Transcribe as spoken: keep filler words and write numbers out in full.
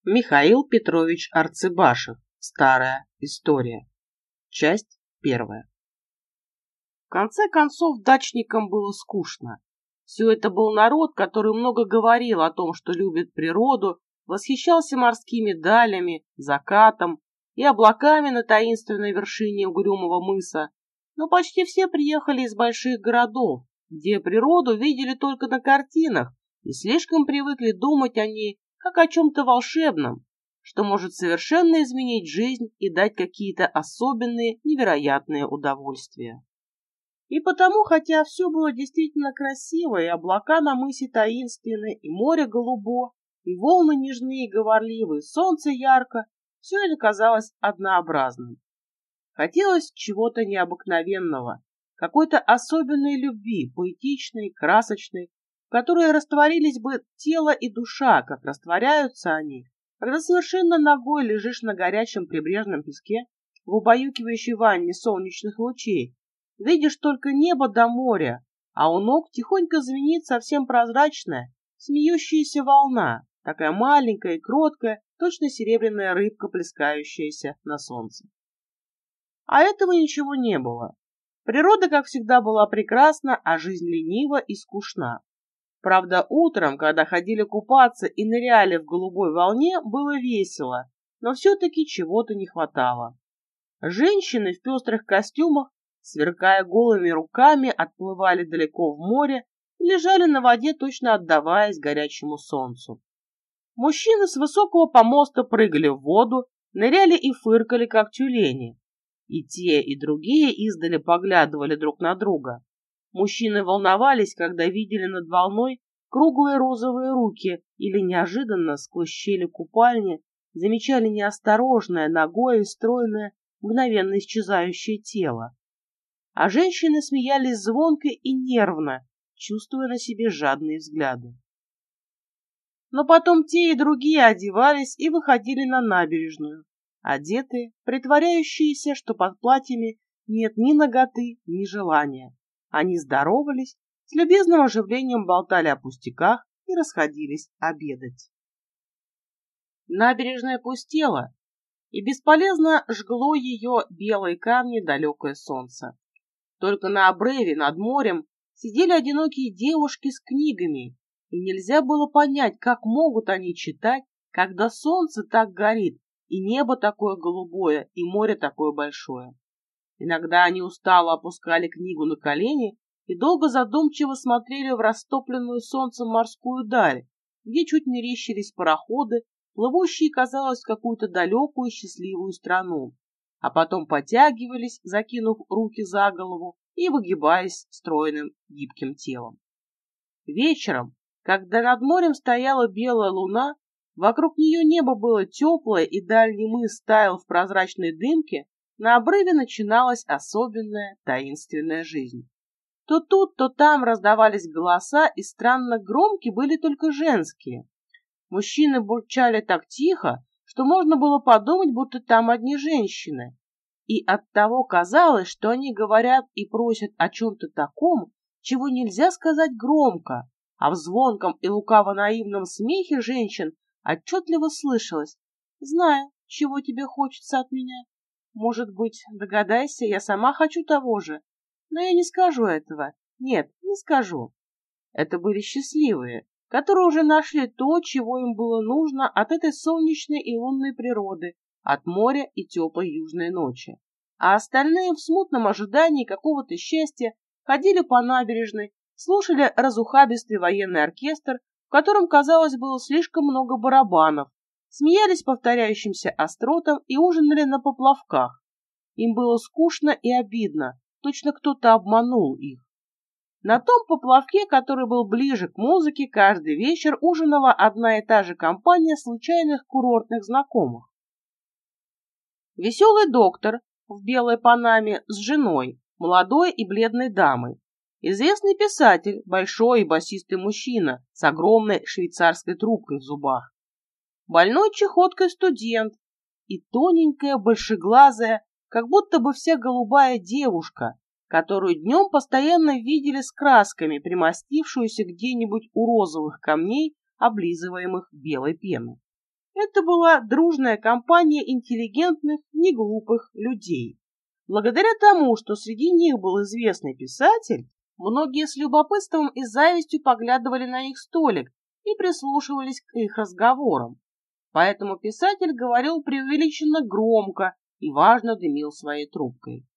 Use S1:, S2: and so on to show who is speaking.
S1: Михаил Петрович Арцебашев. Старая история. Часть первая. В конце концов, дачникам было скучно. Все это был народ, который много говорил о том, что любит природу, восхищался морскими далями, закатом и облаками на таинственной вершине угрюмого мыса. Но почти все приехали из больших городов, где природу видели только на картинах и слишком привыкли думать о ней как о чем-то волшебном, что может совершенно изменить жизнь и дать какие-то особенные, невероятные удовольствия. И потому, хотя все было действительно красиво, и облака на мысе таинственны, и море голубо, и волны нежные и говорливые, солнце ярко, все это казалось однообразным. Хотелось чего-то необыкновенного, какой-то особенной любви, поэтичной, красочной, в которой растворились бы тело и душа, как растворяются они, когда совершенно нагой лежишь на горячем прибрежном песке в убаюкивающей ванне солнечных лучей, видишь только небо до моря, а у ног тихонько звенит совсем прозрачная, смеющаяся волна, такая маленькая и кроткая, точно серебряная рыбка, плескающаяся на солнце. А этого ничего не было. Природа, как всегда, была прекрасна, а жизнь ленива и скучна. Правда, утром, когда ходили купаться и ныряли в голубой волне, было весело, но все-таки чего-то не хватало. Женщины в пестрых костюмах, сверкая голыми руками, отплывали далеко в море и лежали на воде, точно отдаваясь горячему солнцу. Мужчины с высокого помоста прыгали в воду, ныряли и фыркали, как тюлени. И те, и другие издали поглядывали друг на друга. Мужчины волновались, когда видели над волной круглые розовые руки или неожиданно сквозь щели купальни замечали неосторожное, нагое и стройное, мгновенно исчезающее тело. А женщины смеялись звонко и нервно, чувствуя на себе жадные взгляды. Но потом те и другие одевались и выходили на набережную, одетые, притворяющиеся, что под платьями нет ни наготы, ни желания. Они здоровались, с любезным оживлением болтали о пустяках и расходились обедать. Набережная пустела, и бесполезно жгло ее белые камни далекое солнце. Только на обрыве над морем сидели одинокие девушки с книгами, и нельзя было понять, как могут они читать, когда солнце так горит, и небо такое голубое, и море такое большое. Иногда они устало опускали книгу на колени и долго задумчиво смотрели в растопленную солнцем морскую даль, где чуть мерещились пароходы, плывущие, казалось, в какую-то далекую счастливую страну, а потом потягивались, закинув руки за голову и выгибаясь стройным гибким телом. Вечером, когда над морем стояла белая луна, вокруг нее небо было теплое и дальний мыс таял в прозрачной дымке, на обрыве начиналась особенная таинственная жизнь. То тут, то там раздавались голоса, и странно громкие были только женские. Мужчины бурчали так тихо, что можно было подумать, будто там одни женщины. И оттого казалось, что они говорят и просят о чем-то таком, чего нельзя сказать громко, а в звонком и лукаво-наивном смехе женщин отчетливо слышалось: «Знаю, чего тебе хочется от меня. Может быть, догадайся, я сама хочу того же, но я не скажу этого. Нет, не скажу». Это были счастливые, которые уже нашли то, чего им было нужно от этой солнечной и лунной природы, от моря и теплой южной ночи. А остальные в смутном ожидании какого-то счастья ходили по набережной, слушали разухабистый военный оркестр, в котором, казалось, было слишком много барабанов, смеялись повторяющимся остротам и ужинали на поплавках. Им было скучно и обидно, точно кто-то обманул их. На том поплавке, который был ближе к музыке, каждый вечер ужинала одна и та же компания случайных курортных знакомых. Веселый доктор в белой панаме с женой, молодой и бледной дамой, известный писатель, большой и басистый мужчина с огромной швейцарской трубкой в зубах, больной чахоткой студент и тоненькая, большеглазая, как будто бы вся голубая девушка, которую днем постоянно видели с красками, примостившуюся где-нибудь у розовых камней, облизываемых белой пеной. Это была дружная компания интеллигентных, неглупых людей. Благодаря тому, что среди них был известный писатель, многие с любопытством и завистью поглядывали на их столик и прислушивались к их разговорам. Поэтому писатель говорил преувеличенно громко и важно дымил своей трубкой.